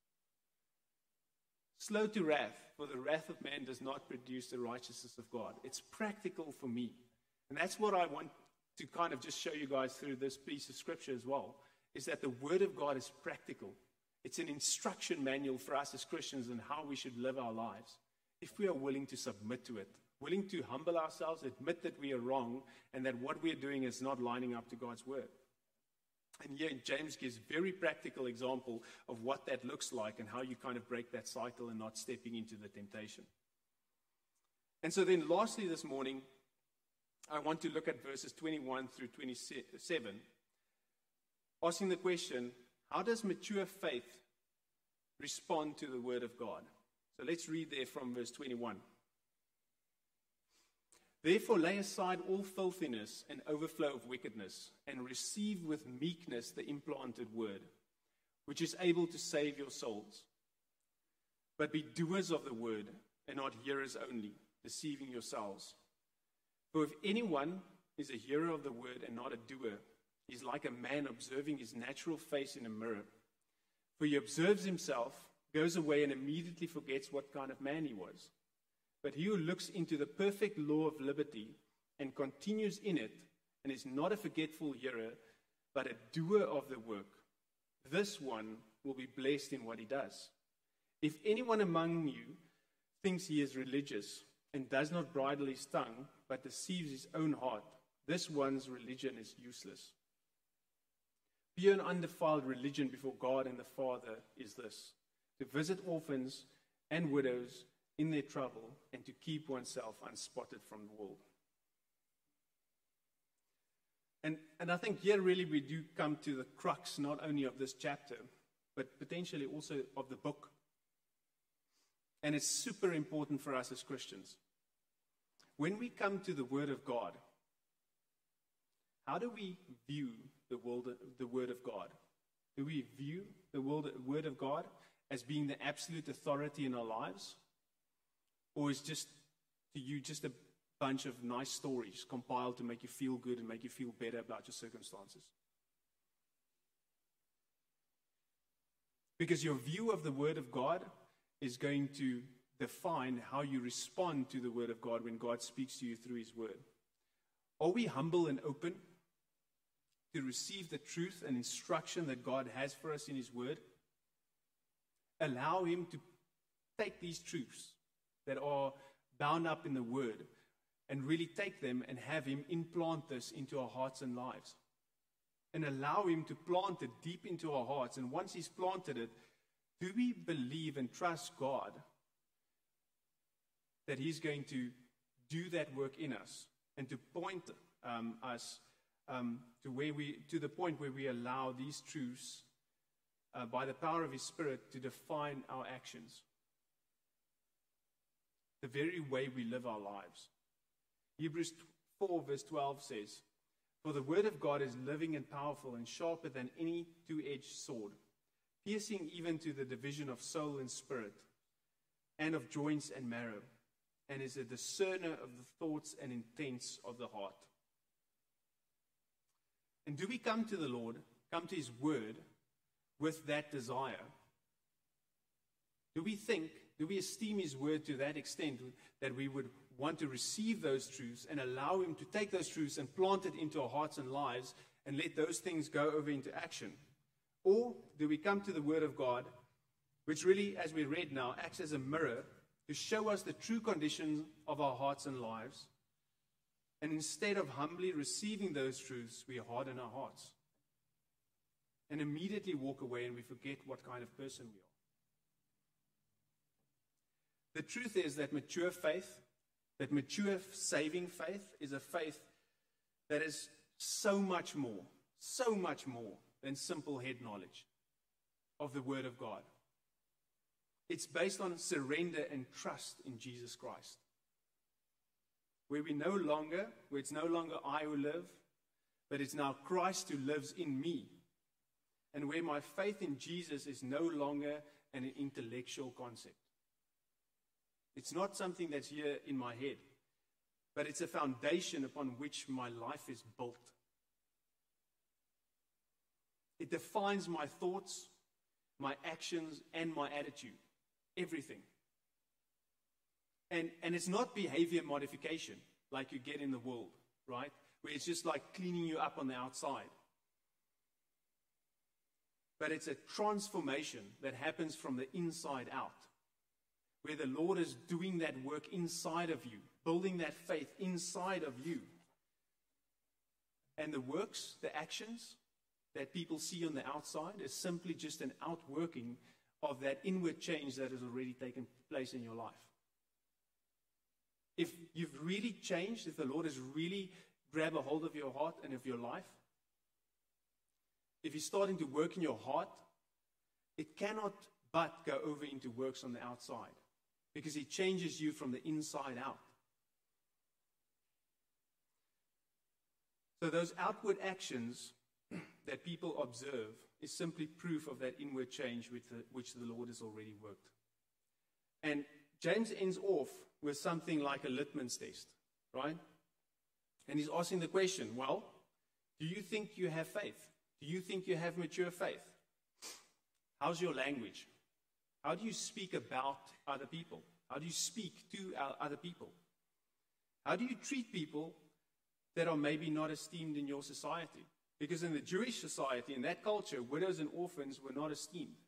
Speaker 1: Slow to wrath, for the wrath of man does not produce the righteousness of God. It's practical for me. And that's what I want to kind of just show you guys through this piece of scripture as well, is that the Word of God is practical. It's an instruction manual for us as Christians on how we should live our lives, if we are willing to submit to it, willing to humble ourselves, admit that we are wrong, and that what we are doing is not lining up to God's Word. And here James gives a very practical example of what that looks like and how you kind of break that cycle and not stepping into the temptation. And so then lastly this morning, I want to look at verses 21 through 27, asking the question, how does mature faith respond to the word of God? So let's read there from verse 21. Therefore lay aside all filthiness and overflow of wickedness, and receive with meekness the implanted word, which is able to save your souls. But be doers of the word, and not hearers only, deceiving yourselves. For if anyone is a hearer of the word and not a doer, he is like a man observing his natural face in a mirror. For he observes himself, goes away, and immediately forgets what kind of man he was. But he who looks into the perfect law of liberty and continues in it, and is not a forgetful hearer, but a doer of the work, this one will be blessed in what he does. If anyone among you thinks he is religious and does not bridle his tongue, but deceives his own heart, this one's religion is useless. Pure and undefiled religion before God and the Father is this: to visit orphans and widows in their trouble, and to keep oneself unspotted from the world. And I think here really we do come to the crux not only of this chapter, but potentially also of the book. And it's super important for us as Christians. When we come to the Word of God, how do we view the Word of God? Do we view the Word of God as being the absolute authority in our lives? Or is just to you just a bunch of nice stories compiled to make you feel good and make you feel better about your circumstances? Because your view of the Word of God is going to define how you respond to the Word of God when God speaks to you through His Word. Are we humble and open to receive the truth and instruction that God has for us in His Word? Allow Him to take these truths that are bound up in the Word and really take them and have Him implant this into our hearts and lives. And allow Him to plant it deep into our hearts. And once He's planted it, do we believe and trust God that He's going to do that work in us and to point us to the point where we allow these truths by the power of His Spirit to define our actions, the very way we live our lives? Hebrews 4 verse 12 says, "For the word of God is living and powerful and sharper than any two-edged sword, piercing even to the division of soul and spirit, and of joints and marrow, and is a discerner of the thoughts and intents of the heart." And do we come to the Lord, come to His Word, with that desire? Do we esteem His Word to that extent that we would want to receive those truths and allow Him to take those truths and plant it into our hearts and lives and let those things go over into action? Or do we come to the Word of God, which really, as we read now, acts as a mirror to show us the true condition of our hearts and lives, and instead of humbly receiving those truths, we harden our hearts and immediately walk away and we forget what kind of person we are? The truth is that mature faith, that mature saving faith, is a faith that is so much more than simple head knowledge of the Word of God. It's based on surrender and trust in Jesus Christ, where it's no longer I who live, but it's now Christ who lives in me, and where my faith in Jesus is no longer an intellectual concept. It's not something that's here in my head, but it's a foundation upon which my life is built. It defines my thoughts, my actions, and my attitude. Everything. And it's not behavior modification like you get in the world, right? Where it's just like cleaning you up on the outside. But it's a transformation that happens from the inside out, where the Lord is doing that work inside of you, building that faith inside of you. And the works, the actions that people see on the outside is simply just an outworking of that inward change that has already taken place in your life. If you've really changed, if the Lord has really grabbed a hold of your heart and of your life, if he's starting to work in your heart, it cannot but go over into works on the outside, because he changes you from the inside out. So those outward actions that people observe is simply proof of that inward change which the Lord has already worked. And James ends off with something like a litmus test, right? And he's asking the question, well, do you think you have faith? Do you think you have mature faith? How's your language? How do you speak about other people? How do you speak to other people? How do you treat people that are maybe not esteemed in your society? Because in the Jewish society, in that culture, widows and orphans were not esteemed.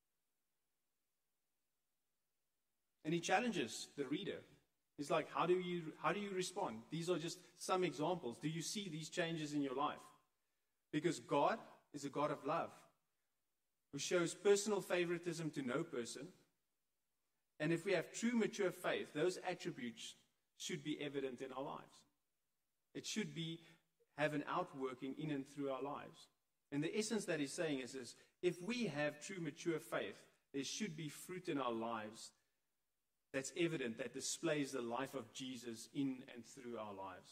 Speaker 1: And he challenges the reader. He's like, how do you respond? These are just some examples. Do you see these changes in your life? Because God is a God of love, who shows personal favoritism to no person. And if we have true mature faith, those attributes should be evident in our lives. It should have an outworking in and through our lives. And the essence that he's saying is this: if we have true mature faith, there should be fruit in our lives that's evident, that displays the life of Jesus in and through our lives.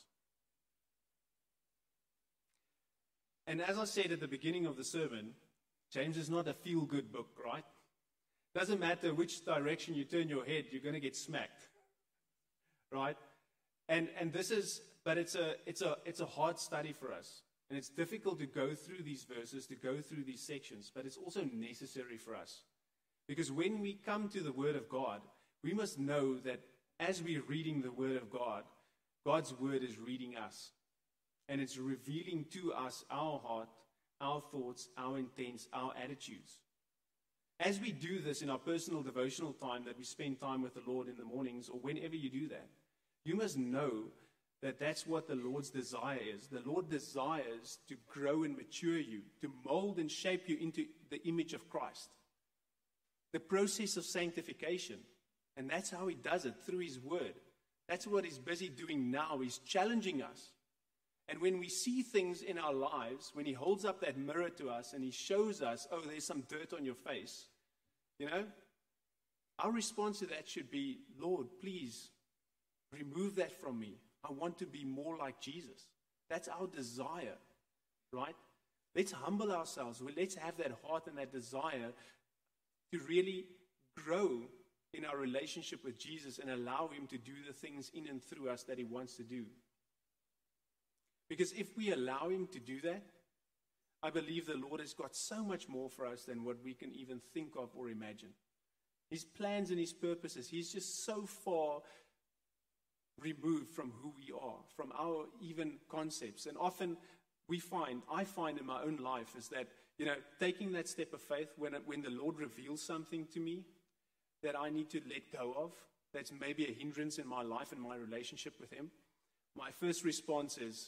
Speaker 1: And as I said at the beginning of the sermon, James is not a feel-good book, right? Doesn't matter which direction you turn your head, you're going to get smacked, right? And this is, but it's a hard study for us, and it's difficult to go through these verses, to go through these sections, but it's also necessary for us, because when we come to the Word of God, we must know that as we're reading the Word of God, God's Word is reading us, and it's revealing to us our heart, our thoughts, our intents, our attitudes. As we do this in our personal devotional time, that we spend time with the Lord in the mornings, or whenever you do that, you must know that that's what the Lord's desire is. The Lord desires to grow and mature you, to mold and shape you into the image of Christ. The process of sanctification. And that's how he does it, through his word. That's what he's busy doing now. He's challenging us. And when we see things in our lives, when he holds up that mirror to us and he shows us, oh, there's some dirt on your face, our response to that should be, Lord, please remove that from me. I want to be more like Jesus. That's our desire, right? Let's humble ourselves. Let's have that heart and that desire to really grow in our relationship with Jesus and allow him to do the things in and through us that he wants to do. Because if we allow him to do that, I believe the Lord has got so much more for us than what we can even think of or imagine. His plans and his purposes, he's just so far removed from who we are, from our even concepts. And often I find in my own life is that, taking that step of faith when the Lord reveals something to me that I need to let go of, that's maybe a hindrance in my life and my relationship with him, my first response is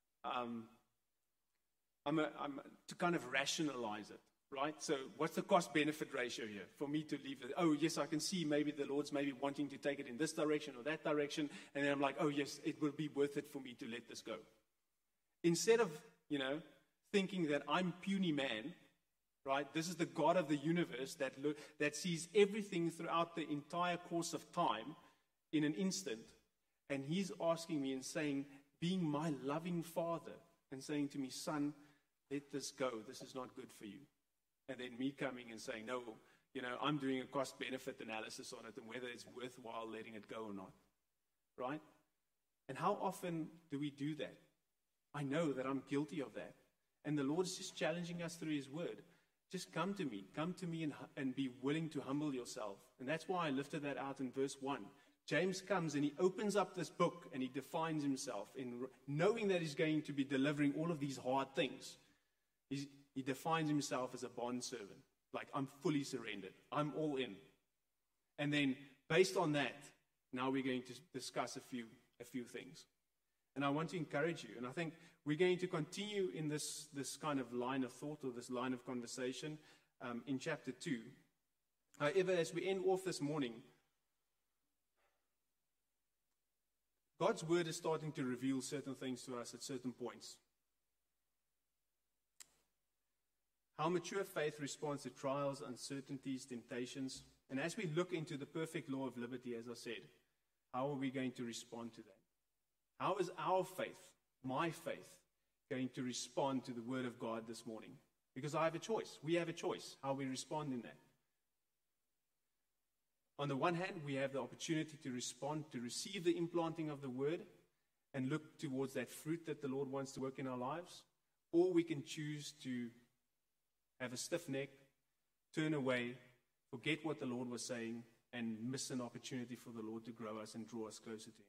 Speaker 1: to kind of rationalize it, right? So what's the cost-benefit ratio here for me to leave it? Oh, yes, I can see maybe the Lord's maybe wanting to take it in this direction or that direction, and then I'm like, oh, yes, it will be worth it for me to let this go. Instead of, thinking that I'm puny man, right? This is the God of the universe that sees everything throughout the entire course of time in an instant. And he's asking me and saying, being my loving father, and saying to me, son, let this go. This is not good for you. And then me coming and saying, no, I'm doing a cost-benefit analysis on it and whether it's worthwhile letting it go or not. Right? And how often do we do that? I know that I'm guilty of that. And the Lord is just challenging us through his word. Just come to me and be willing to humble yourself. And that's why I lifted that out in verse 1. James comes and he opens up this book and he defines himself in knowing that he's going to be delivering all of these hard things. He defines himself as a bondservant. Like, I'm fully surrendered. I'm all in. And then based on that, now we're going to discuss a few things. And I want to encourage you, and I think we're going to continue in this kind of line of thought or this line of conversation in chapter 2. However, as we end off this morning, God's word is starting to reveal certain things to us at certain points. How mature faith responds to trials, uncertainties, temptations. And as we look into the perfect law of liberty, as I said, how are we going to respond to that? How is our faith, my faith, going to respond to the Word of God this morning? Because I have a choice. We have a choice how we respond in that. On the one hand, we have the opportunity to respond, to receive the implanting of the Word and look towards that fruit that the Lord wants to work in our lives. Or we can choose to have a stiff neck, turn away, forget what the Lord was saying, and miss an opportunity for the Lord to grow us and draw us closer to Him.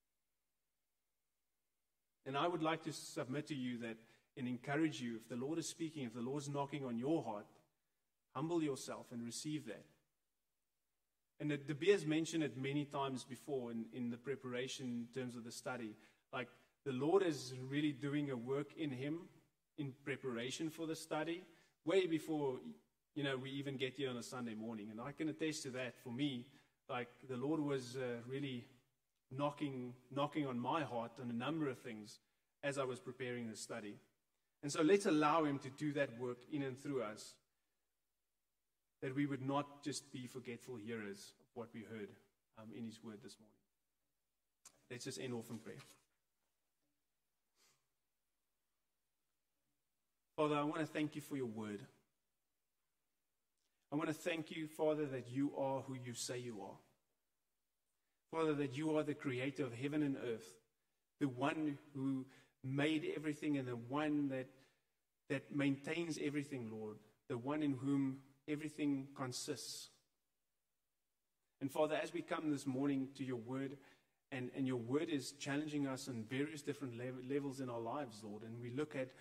Speaker 1: And I would like to submit to you that and encourage you, if the Lord is speaking, if the Lord's knocking on your heart, humble yourself and receive that. And De Beers mentioned it many times before in the preparation in terms of the study. Like, the Lord is really doing a work in him in preparation for the study, way before, we even get here on a Sunday morning. And I can attest to that. For me, like, the Lord was really knocking on my heart on a number of things as I was preparing the study. And so let's allow him to do that work in and through us, that we would not just be forgetful hearers of what we heard in his word this morning. Let's just end off in prayer. Father, I want to thank you for your word. I want to thank you, Father, that you are who you say you are. Father, that you are the creator of heaven and earth, the one who made everything and the one that maintains everything, Lord, the one in whom everything consists. And Father, as we come this morning to your word, and your word is challenging us on various different levels in our lives, Lord, and we look at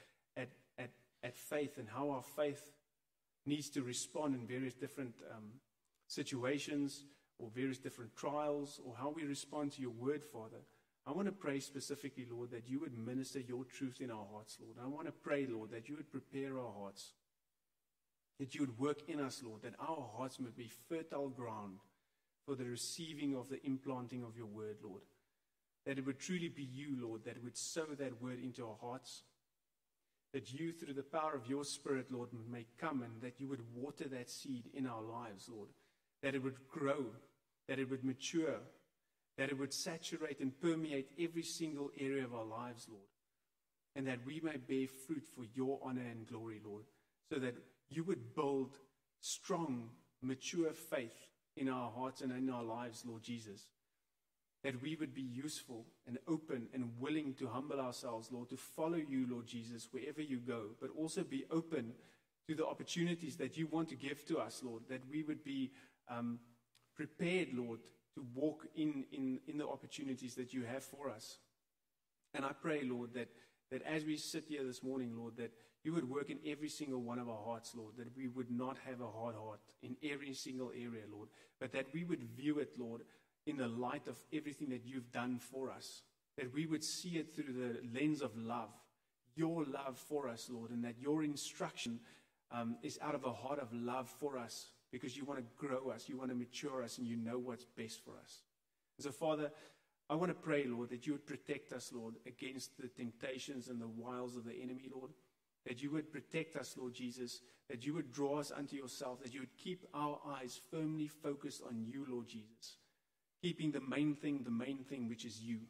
Speaker 1: faith and how our faith needs to respond in various different situations or various different trials, or how we respond to your word, Father. I want to pray specifically, Lord, that you would minister your truth in our hearts, Lord. I want to pray, Lord, that you would prepare our hearts, that you would work in us, Lord, that our hearts would be fertile ground for the receiving of the implanting of your word, Lord. That it would truly be you, Lord, that would sow that word into our hearts. That you, through the power of your Spirit, Lord, may come and that you would water that seed in our lives, Lord. That it would grow, that it would mature, that it would saturate and permeate every single area of our lives, Lord. And that we may bear fruit for your honor and glory, Lord. So that you would build strong, mature faith in our hearts and in our lives, Lord Jesus. That we would be useful and open and willing to humble ourselves, Lord, to follow you, Lord Jesus, wherever you go, but also be open to the opportunities that you want to give to us, Lord, that we would be prepared, Lord, to walk in the opportunities that you have for us. And I pray, Lord, that as we sit here this morning, Lord, that you would work in every single one of our hearts, Lord, that we would not have a hard heart in every single area, Lord, but that we would view it, Lord, in the light of everything that you've done for us, that we would see it through the lens of love, your love for us, Lord, and that your instruction is out of a heart of love for us, because you want to grow us, you want to mature us, and you know what's best for us. And so, Father, I want to pray, Lord, that you would protect us, Lord, against the temptations and the wiles of the enemy, Lord, that you would protect us, Lord Jesus, that you would draw us unto yourself, that you would keep our eyes firmly focused on you, Lord Jesus, keeping the main thing, which is you.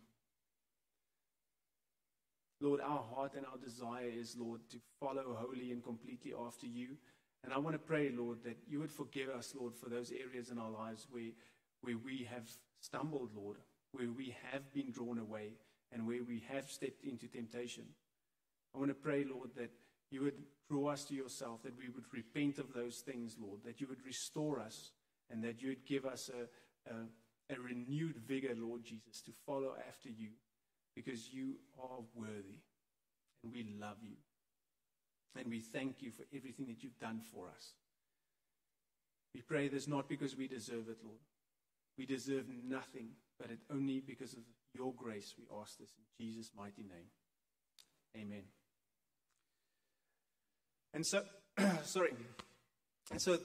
Speaker 1: Lord, our heart and our desire is, Lord, to follow wholly and completely after you. And I want to pray, Lord, that you would forgive us, Lord, for those areas in our lives where we have stumbled, Lord, where we have been drawn away and where we have stepped into temptation. I want to pray, Lord, that you would draw us to yourself, that we would repent of those things, Lord, that you would restore us and that you would give us a renewed vigor, Lord Jesus, to follow after you, because you are worthy and we love you. And we thank you for everything that you've done for us. We pray this not because we deserve it, Lord. We deserve nothing, but it only because of your grace we ask this in Jesus' mighty name. Amen. And so,